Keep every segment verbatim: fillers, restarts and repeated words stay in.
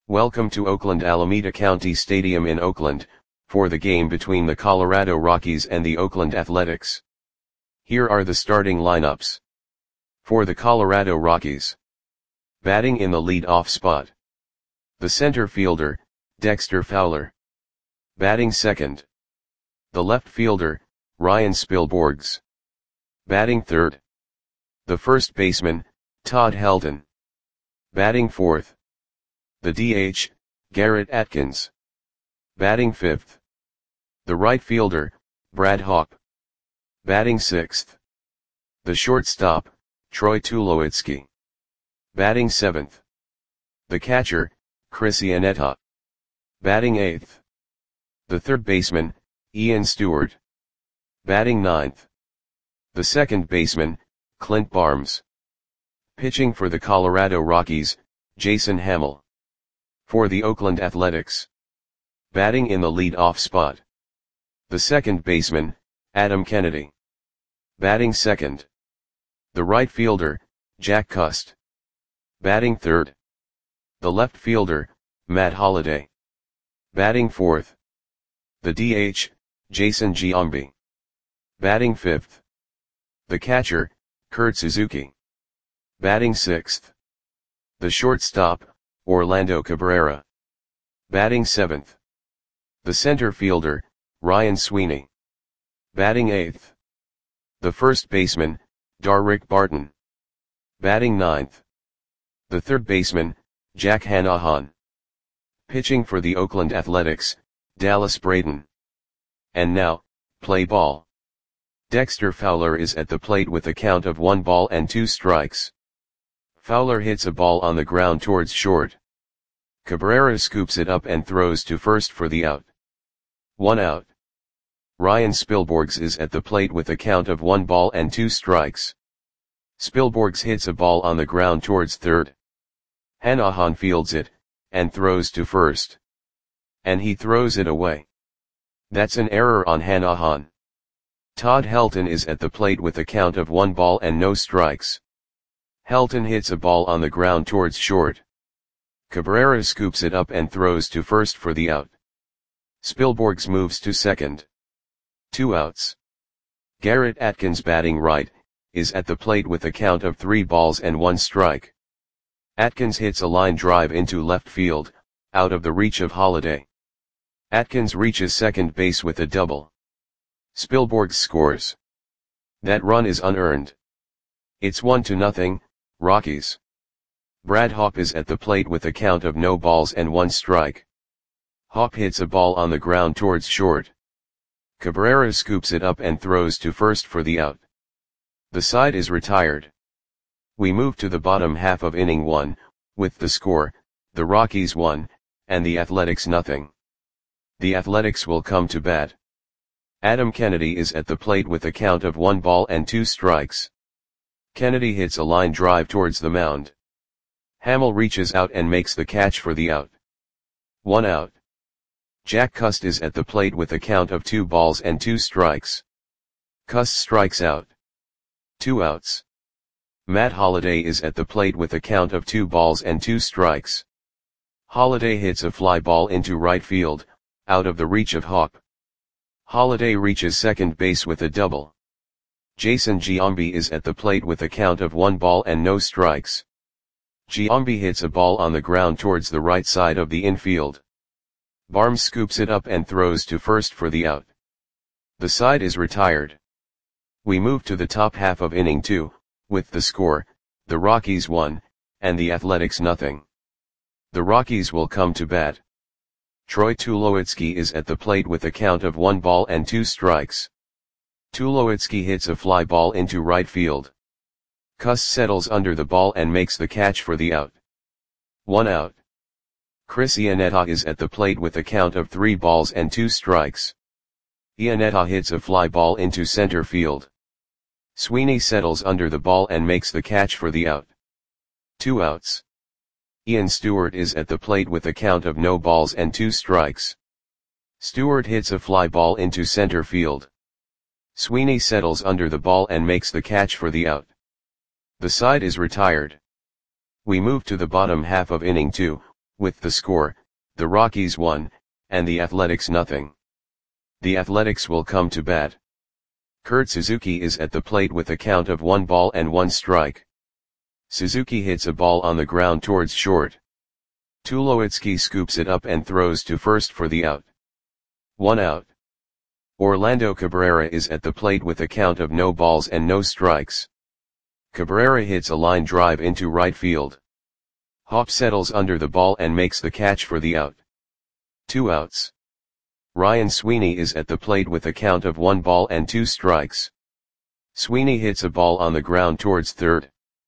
Welcome to Oakland Alameda County Stadium in Oakland, for the game between the Colorado Rockies and the Oakland Athletics. Here are the starting lineups. For the Colorado Rockies. Batting in the lead-off spot. The center fielder, Dexter Fowler. Batting second. The left fielder, Ryan Spilborghs. Batting third. The first baseman, Todd Helton. Batting fourth. The D H, Garrett Atkins. Batting fifth. The right fielder, Brad Hawpe. Batting sixth. The shortstop, Troy Tulowitzki. Batting seventh. The catcher, Chris Iannetta. Batting eighth. The third baseman, Ian Stewart. Batting ninth. The second baseman, Clint Barnes. Pitching for the Colorado Rockies, Jason Hammel. For the Oakland Athletics. Batting in the lead-off spot. The second baseman, Adam Kennedy. Batting second. The right fielder, Jack Cust. Batting third. The left fielder, Matt Holliday. Batting fourth. The D H, Jason Giambi. Batting fifth. The catcher, Kurt Suzuki. Batting sixth. The shortstop, Orlando Cabrera. Batting seventh. The center fielder, Ryan Sweeney. Batting eighth. The first baseman, Darrick Barton. Batting ninth. The third baseman, Jack Hanahan. Pitching for the Oakland Athletics, Dallas Braden. And now, play ball. Dexter Fowler is at the plate with a count of one ball and two strikes. Fowler hits a ball on the ground towards short. Cabrera scoops it up and throws to first for the out. One out. Ryan Spilborghs is at the plate with a count of one ball and two strikes. Spilborghs hits a ball on the ground towards third. Hanahan fields it, and throws to first. And he throws it away. That's an error on Hanahan. Todd Helton is at the plate with a count of one ball and no strikes. Helton hits a ball on the ground towards short. Cabrera scoops it up and throws to first for the out. Spilborghs moves to second. Two outs. Garrett Atkins, batting right, is at the plate with a count of three balls and one strike. Atkins hits a line drive into left field, out of the reach of Holliday. Atkins reaches second base with a double. Spilborghs scores. That run is unearned. It's one to nothing, Rockies. Brad Hawpe is at the plate with a count of no balls and one strike. Hawpe hits a ball on the ground towards short. Cabrera scoops it up and throws to first for the out. The side is retired. We move to the bottom half of inning one, with the score, the Rockies one, and the Athletics nothing. The Athletics will come to bat. Adam Kennedy is at the plate with a count of one ball and two strikes. Kennedy hits a line drive towards the mound. Hammel reaches out and makes the catch for the out. One out. Jack Cust is at the plate with a count of two balls and two strikes. Cust strikes out. Two outs. Matt Holliday is at the plate with a count of two balls and two strikes. Holliday hits a fly ball into right field, out of the reach of Hawpe. Holliday reaches second base with a double. Jason Giambi is at the plate with a count of one ball and no strikes. Giambi hits a ball on the ground towards the right side of the infield. Barnes scoops it up and throws to first for the out. The side is retired. We move to the top half of inning two, with the score, the Rockies one, and the Athletics nothing. The Rockies will come to bat. Troy Tulowitzki is at the plate with a count of one ball and two strikes. Tulowitzki hits a fly ball into right field. Cust settles under the ball and makes the catch for the out. One out. Chris Iannetta is at the plate with a count of three balls and two strikes. Iannetta hits a fly ball into center field. Sweeney settles under the ball and makes the catch for the out. Two outs. Ian Stewart is at the plate with a count of no balls and two strikes. Stewart hits a fly ball into center field. Sweeney settles under the ball and makes the catch for the out. The side is retired. We move to the bottom half of inning two, with the score, the Rockies one, and the Athletics nothing. The Athletics will come to bat. Kurt Suzuki is at the plate with a count of one ball and one strike. Suzuki hits a ball on the ground towards short. Tulowitzki scoops it up and throws to first for the out. One out. Orlando Cabrera is at the plate with a count of no balls and no strikes. Cabrera hits a line drive into right field. Hop settles under the ball and makes the catch for the out. Two outs. Ryan Sweeney is at the plate with a count of one ball and two strikes. Sweeney hits a ball on the ground towards third.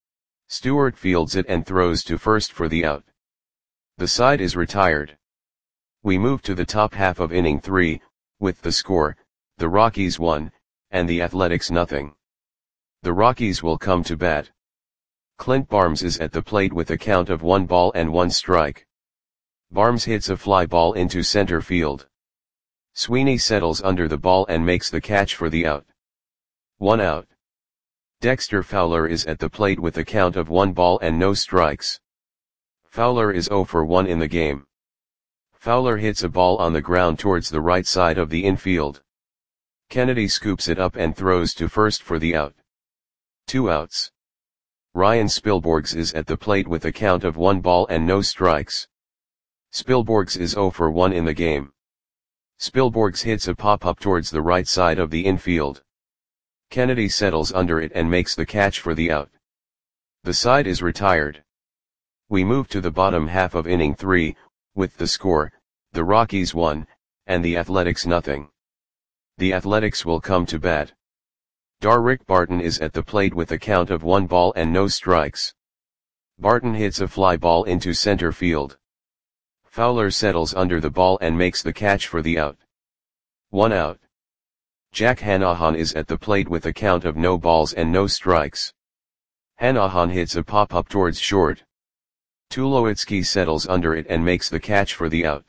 Stewart fields it and throws to first for the out. The side is retired. We move to the top half of inning three, with the score, the Rockies one, and the Athletics nothing. The Rockies will come to bat. Clint Barnes is at the plate with a count of one ball and one strike. Barnes hits a fly ball into center field. Sweeney settles under the ball and makes the catch for the out. One out. Dexter Fowler is at the plate with a count of one ball and no strikes. Fowler is oh for one in the game. Fowler hits a ball on the ground towards the right side of the infield. Kennedy scoops it up and throws to first for the out. Two outs. Ryan Spilborghs is at the plate with a count of one ball and no strikes. Spilborghs is oh for one in the game. Spilborghs hits a pop-up towards the right side of the infield. Kennedy settles under it and makes the catch for the out. The side is retired. We move to the bottom half of inning three, with the score, the Rockies one, and the Athletics nothing. The Athletics will come to bat. Darrick Barton is at the plate with a count of one ball and no strikes. Barton hits a fly ball into center field. Fowler settles under the ball and makes the catch for the out. One out. Jack Hanahan is at the plate with a count of no balls and no strikes. Hanahan hits a pop-up towards short. Tulowitzki settles under it and makes the catch for the out.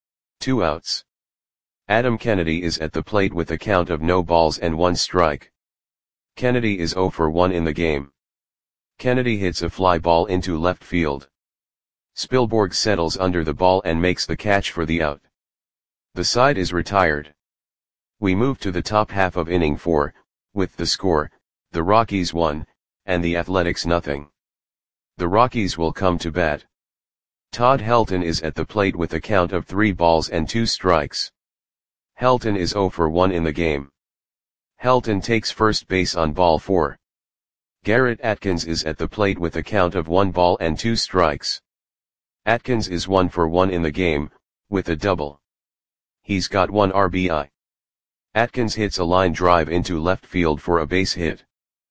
Two outs. Adam Kennedy is at the plate with a count of no balls and one strike. Kennedy is oh for one in the game. Kennedy hits a fly ball into left field. Spilborghs settles under the ball and makes the catch for the out. The side is retired. We move to the top half of inning four, with the score, the Rockies one, and the Athletics nothing. The Rockies will come to bat. Todd Helton is at the plate with a count of three balls and two strikes. Helton is oh for one in the game. Helton takes first base on ball four. Garrett Atkins is at the plate with a count of one ball and two strikes. Atkins is one for one in the game, with a double. He's got one R B I. Atkins hits a line drive into left field for a base hit.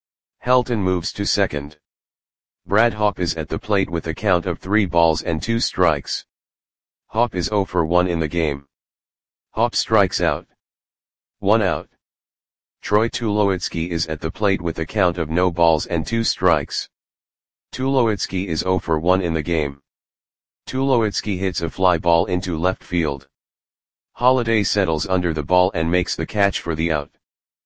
Helton moves to second. Brad Hawpe is at the plate with a count of three balls and two strikes. Hawpe is oh for one in the game. Hawpe strikes out. One out. Troy Tulowitzki is at the plate with a count of no balls and two strikes. Tulowitzki is oh for one in the game. Tulowitzki hits a fly ball into left field. Holliday settles under the ball and makes the catch for the out.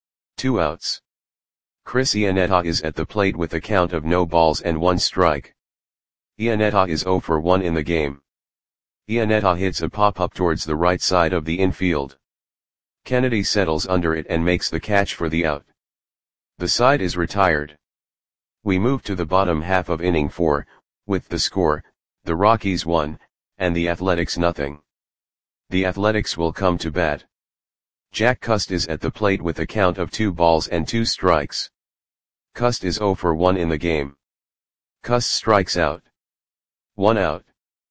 Two outs. Chris Iannetta is at the plate with a count of no balls and one strike. Iannetta is oh for one in the game. Iannetta hits a pop-up towards the right side of the infield. Kennedy settles under it and makes the catch for the out. The side is retired. We move to the bottom half of inning four, with the score, the Rockies one, and the Athletics nothing. The Athletics will come to bat. Jack Cust is at the plate with a count of two balls and two strikes. Cust is oh for one in the game. Cust strikes out. One out.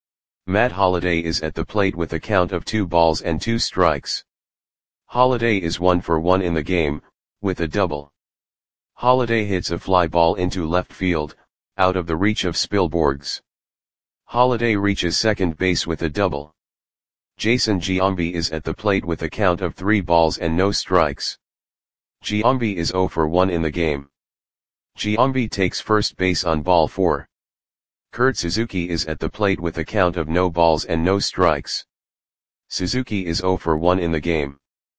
Matt Holliday is at the plate with a count of two balls and two strikes. Holliday is one for one in the game, with a double. Holliday hits a fly ball into left field, out of the reach of Spilborghs. Holliday reaches second base with a double. Jason Giambi is at the plate with a count of three balls and no strikes. Giambi is oh for one in the game. Giambi takes first base on ball four. Kurt Suzuki is at the plate with a count of no balls and no strikes. Suzuki is oh for one in the game.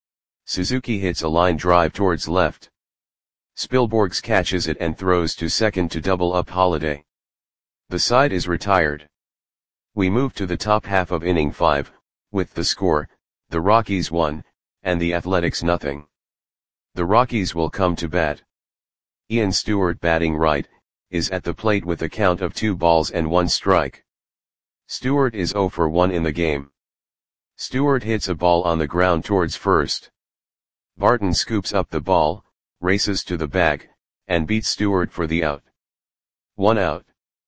Suzuki hits a line drive towards left. Spilborghs catches it and throws to second to double up Holliday. The side is retired. We move to the top half of inning five, with the score, the Rockies one, and the Athletics nothing. The Rockies will come to bat. Ian Stewart, batting right, is at the plate with a count of two balls and one strike. Stewart is oh for one in the game. Stewart hits a ball on the ground towards first. Barton scoops up the ball, races to the bag, and beats Stewart for the out. One out.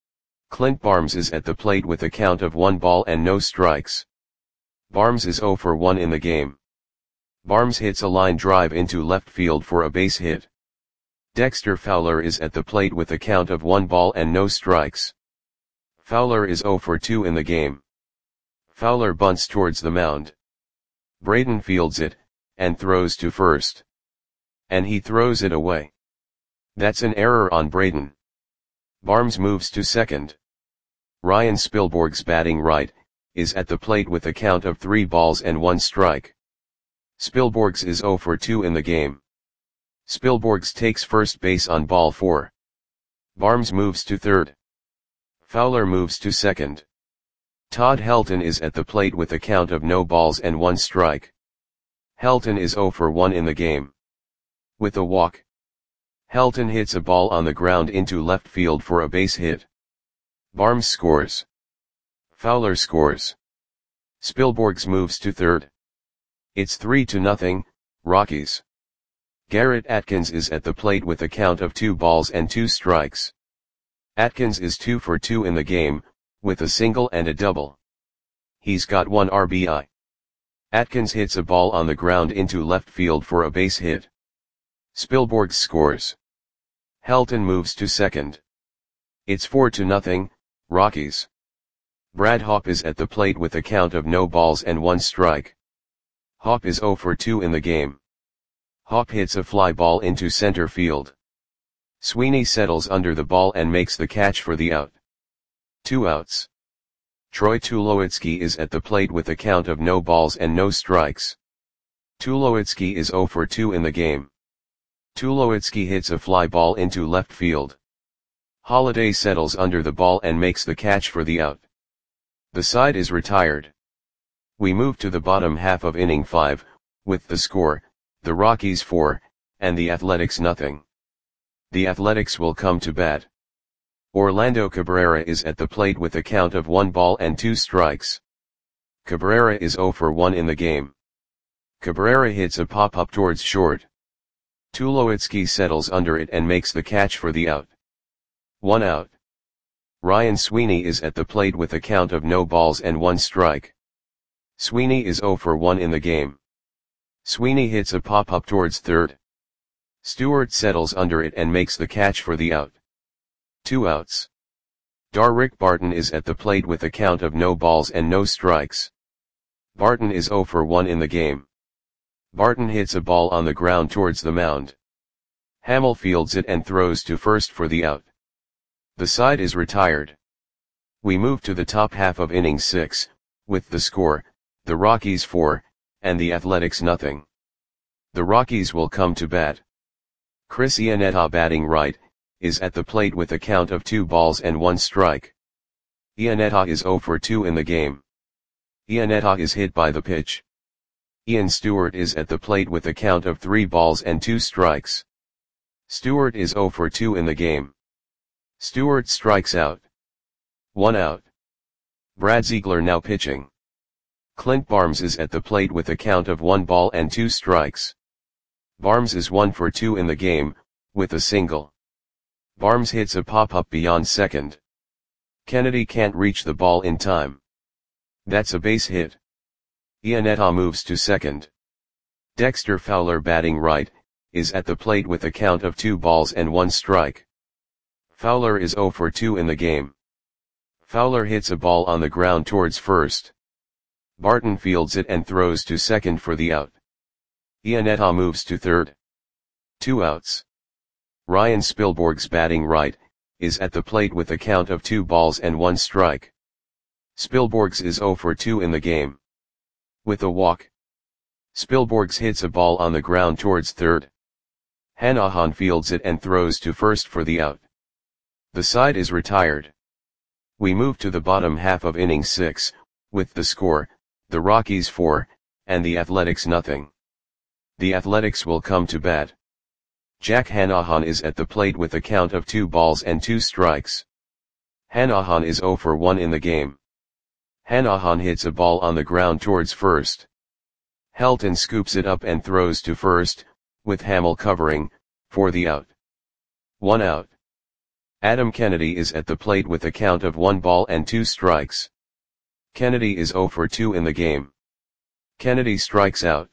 Clint Barnes is at the plate with a count of one ball and no strikes. Barnes is oh for one in the game. Barnes hits a line drive into left field for a base hit. Dexter Fowler is at the plate with a count of one ball and no strikes. Fowler is oh for two in the game. Fowler bunts towards the mound. Braden fields it, and throws to first. And he throws it away. That's an error on Braden. Barnes moves to second. Ryan Spilborghs, batting right, is at the plate with a count of three balls and one strike. Spilborghs is oh for two in the game. Spilborghs takes first base on ball four. Barnes moves to third. Fowler moves to second. Todd Helton is at the plate with a count of no balls and one strike. Helton is oh for one in the game. With a walk. Helton hits a ball on the ground into left field for a base hit. Barnes scores. Fowler scores. Spilborghs moves to third. It's three to nothing, Rockies. Garrett Atkins is at the plate with a count of two balls and two strikes. Atkins is two for two in the game, with a single and a double. He's got one R B I. Atkins hits a ball on the ground into left field for a base hit. Spilborghs scores. Helton moves to second. It's four to nothing, Rockies. Brad Hawpe is at the plate with a count of no balls and one strike. Hawpe is oh for two in the game. Hawpe hits a fly ball into center field. Sweeney settles under the ball and makes the catch for the out. Two outs. Troy Tulowitzki is at the plate with a count of no balls and no strikes. Tulowitzki is oh for two in the game. Tulowitzki hits a fly ball into left field. Holiday settles under the ball and makes the catch for the out. The side is retired. We move to the bottom half of inning five, with the score, the Rockies four, and the Athletics nothing. The Athletics will come to bat. Orlando Cabrera is at the plate with a count of one ball and two strikes. Cabrera is oh for one in the game. Cabrera hits a pop-up towards short. Tulowitzki settles under it and makes the catch for the out. One out. Ryan Sweeney is at the plate with a count of no balls and one strike. Sweeney is oh for one in the game. Sweeney hits a pop-up towards third. Stewart settles under it and makes the catch for the out. Two outs. Darrick Barton is at the plate with a count of no balls and no strikes. Barton is oh for one in the game. Barton hits a ball on the ground towards the mound. Hamill fields it and throws to first for the out. The side is retired. We move to the top half of inning six, with the score, the Rockies four, and the Athletics nothing. The Rockies will come to bat. Chris Iannetta, batting right, is at the plate with a count of two balls and one strike. Iannetta is oh for two in the game. Iannetta is hit by the pitch. Ian Stewart is at the plate with a count of three balls and two strikes. Stewart is oh for two in the game. Stewart strikes out. One out. Brad Ziegler now pitching. Clint Barnes is at the plate with a count of one ball and two strikes. Barnes is one for two in the game, with a single. Barnes hits a pop-up beyond second. Kennedy can't reach the ball in time. That's a base hit. Iannetta moves to second. Dexter Fowler, batting right, is at the plate with a count of two balls and one strike. Fowler is oh for two in the game. Fowler hits a ball on the ground towards first. Barton fields it and throws to second for the out. Iannetta moves to third. Two outs. Ryan Spilborghs, batting right, is at the plate with a count of two balls and one strike. Spilborghs is oh for two in the game. With a walk. Spilborghs hits a ball on the ground towards third. Hanahan fields it and throws to first for the out. The side is retired. We move to the bottom half of inning six, with the score, the Rockies four, and the Athletics nothing. The Athletics will come to bat. Jack Hanahan is at the plate with a count of two balls and two strikes. Hanahan is zero for one in the game. Hanahan hits a ball on the ground towards first. Helton scoops it up and throws to first, with Hamill covering, for the out. One out. Adam Kennedy is at the plate with a count of one ball and two strikes. Kennedy is zero for two in the game. Kennedy strikes out.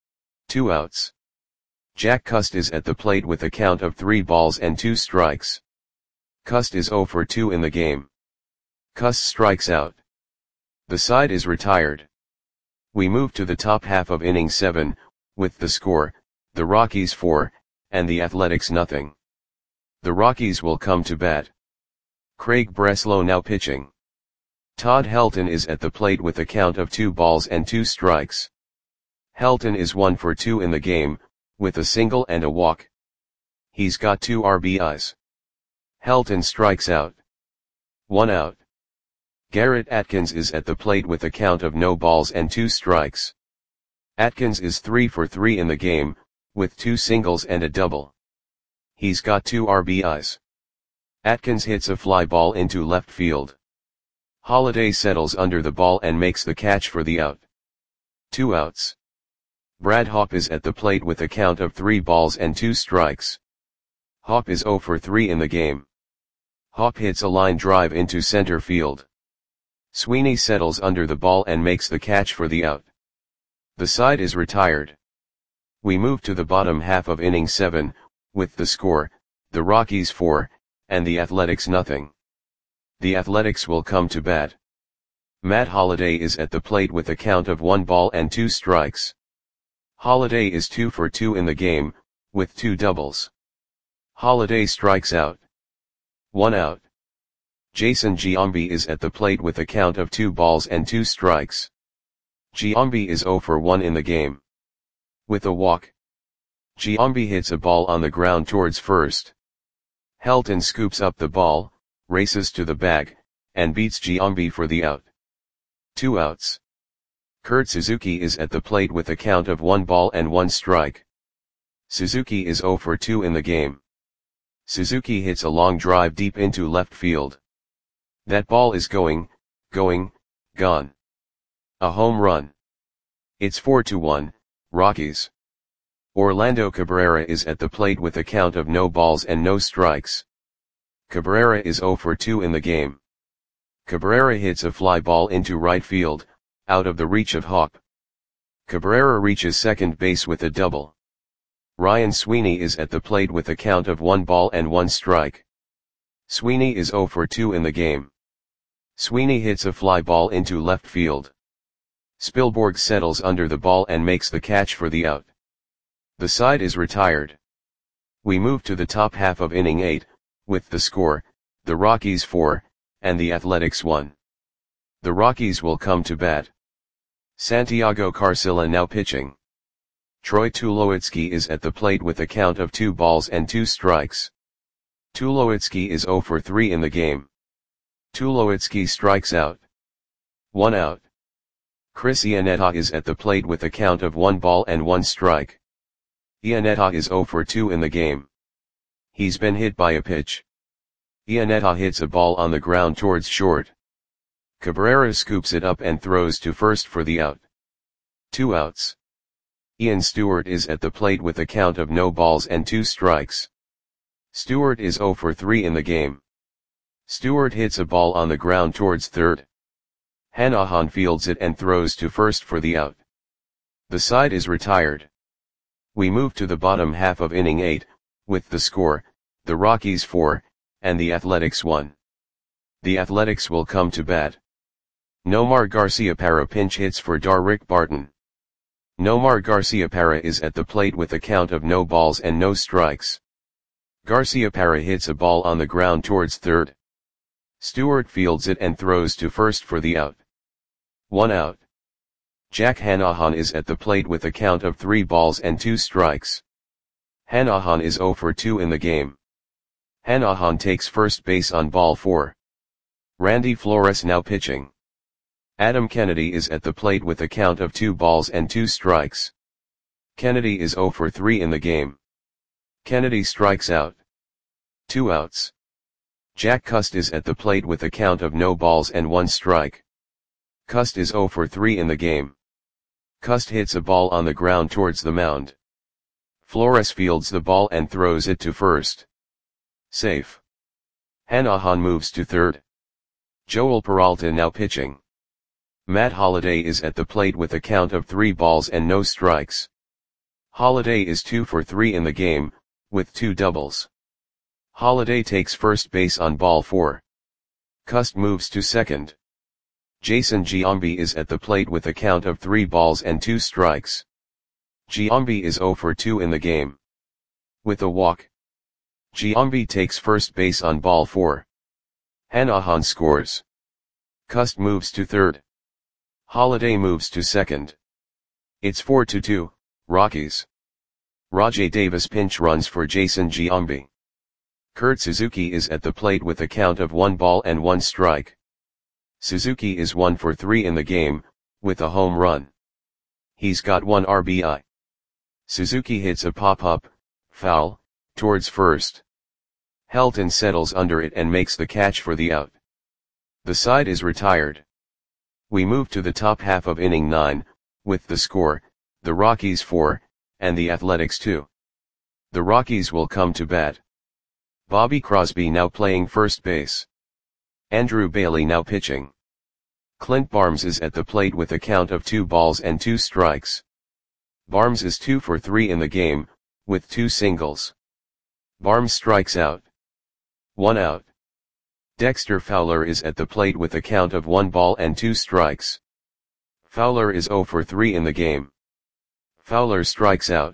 Two outs. Jack Cust is at the plate with a count of three balls and two strikes. Cust is zero for two in the game. Cust strikes out. The side is retired. We move to the top half of inning seven, with the score, the Rockies four, and the Athletics nothing. The Rockies will come to bat. Craig Breslow now pitching. Todd Helton is at the plate with a count of two balls and two strikes. Helton is one for two in the game, with a single and a walk. He's got two R B Is. Helton strikes out. One out. Garrett Atkins is at the plate with a count of no balls and two strikes. Atkins is three for three in the game, with two singles and a double. He's got two R B Is. Atkins hits a fly ball into left field. Holliday settles under the ball and makes the catch for the out. Two outs. Brad Hawpe is at the plate with a count of three balls and two strikes. Hawpe is zero for three in the game. Hawpe hits a line drive into center field. Sweeney settles under the ball and makes the catch for the out. The side is retired. We move to the bottom half of inning seven, with the score, the Rockies four, and the Athletics nothing. The Athletics will come to bat. Matt Holliday is at the plate with a count of one ball and two strikes. Holliday is two for two in the game, with two doubles. Holliday strikes out. One out. Jason Giambi is at the plate with a count of two balls and two strikes. Giambi is zero for one in the game. With a walk. Giambi hits a ball on the ground towards first. Helton scoops up the ball, races to the bag, and beats Giambi for the out. Two outs. Kurt Suzuki is at the plate with a count of one ball and one strike. Suzuki is zero for two in the game. Suzuki hits a long drive deep into left field. That ball is going, going, gone. A home run. It's four to one, Rockies. Orlando Cabrera is at the plate with a count of no balls and no strikes. Cabrera is zero for two in the game. Cabrera hits a fly ball into right field, out of the reach of Hawpe. Cabrera reaches second base with a double. Ryan Sweeney is at the plate with a count of one ball and one strike. Sweeney is zero for two in the game. Sweeney hits a fly ball into left field. Spielborg settles under the ball and makes the catch for the out. The side is retired. We move to the top half of inning eight, with the score, the Rockies four, and the Athletics one. The Rockies will come to bat. Santiago Carcilla now pitching. Troy Tulowitzki is at the plate with a count of two balls and two strikes. Tulowitzki is zero for three in the game. Tulowitzki strikes out. One out. Chris Iannetta is at the plate with a count of one ball and one strike. Iannetta is zero for two in the game. He's been hit by a pitch. Iannetta hits a ball on the ground towards short. Cabrera scoops it up and throws to first for the out. Two outs. Ian Stewart is at the plate with a count of no balls and two strikes. Stewart is zero for three in the game. Stewart hits a ball on the ground towards third. Hanahan fields it and throws to first for the out. The side is retired. We move to the bottom half of inning eight, with the score, the Rockies four, and the Athletics one. The Athletics will come to bat. Nomar Garciaparra pinch hits for Darrick Barton. Nomar Garciaparra is at the plate with a count of no balls and no strikes. Garciaparra hits a ball on the ground towards third. Stewart fields it and throws to first for the out. One out. Jack Hanahan is at the plate with a count of three balls and two strikes. Hanahan is zero for two in the game. Hanahan takes first base on ball four. Randy Flores now pitching. Adam Kennedy is at the plate with a count of two balls and two strikes. Kennedy is zero for three in the game. Kennedy strikes out. Two outs. Jack Cust is at the plate with a count of no balls and one strike. Cust is zero for three in the game. Cust hits a ball on the ground towards the mound. Flores fields the ball and throws it to first. Safe. Hanahan moves to third. Joel Peralta now pitching. Matt Holliday is at the plate with a count of three balls and no strikes. Holliday is two for three in the game, with two doubles. Holliday takes first base on ball four. Cust moves to second. Jason Giambi is at the plate with a count of three balls and two strikes. Giambi is zero for two in the game. With a walk. Giambi takes first base on ball four. Hanahan scores. Cust moves to third. Holliday moves to second. It's four to two, Rockies. Rajai Davis pinch runs for Jason Giambi. Kurt Suzuki is at the plate with a count of one ball and one strike. Suzuki is one for three in the game, with a home run. He's got one R B I. Suzuki hits a pop-up, foul, towards first. Helton settles under it and makes the catch for the out. The side is retired. We move to the top half of inning nine, with the score, the Rockies four, and the Athletics two. The Rockies will come to bat. Bobby Crosby now playing first base. Andrew Bailey now pitching. Clint Barnes is at the plate with a count of two balls and two strikes. Barnes is two for three in the game, with two singles. Barnes strikes out. One out. Dexter Fowler is at the plate with a count of one ball and two strikes. Fowler is zero for three in the game. Fowler strikes out.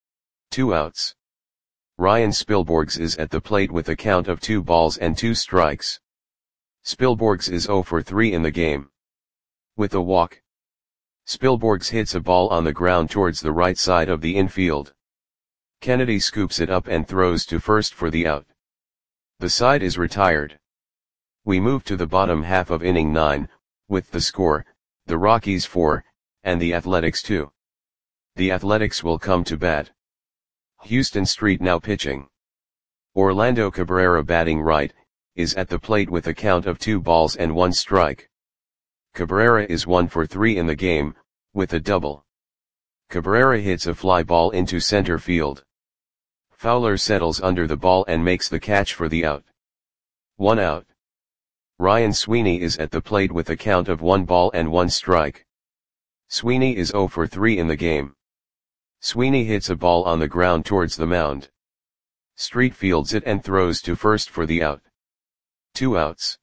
Two outs. Ryan Spilborghs is at the plate with a count of two balls and two strikes. Spilborghs is zero for three in the game. With a walk. Spilborghs hits a ball on the ground towards the right side of the infield. Kennedy scoops it up and throws to first for the out. The side is retired. We move to the bottom half of inning nine, with the score, the Rockies four, and the Athletics two. The Athletics will come to bat. Houston Street now pitching. Orlando Cabrera batting right, is at the plate with a count of two balls and one strike. Cabrera is one for three in the game, with a double. Cabrera hits a fly ball into center field. Fowler settles under the ball and makes the catch for the out. One out. Ryan Sweeney is at the plate with a count of one ball and one strike. Sweeney is zero for three in the game. Sweeney hits a ball on the ground towards the mound. Street fields it and throws to first for the out. Two outs.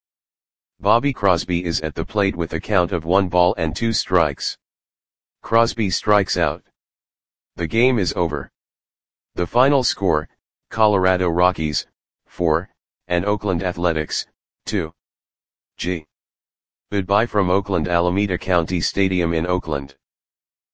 Bobby Crosby is at the plate with a count of one ball and two strikes. Crosby strikes out. The game is over. The final score, Colorado Rockies, four, and Oakland Athletics, two. G. Goodbye from Oakland Alameda County Stadium in Oakland.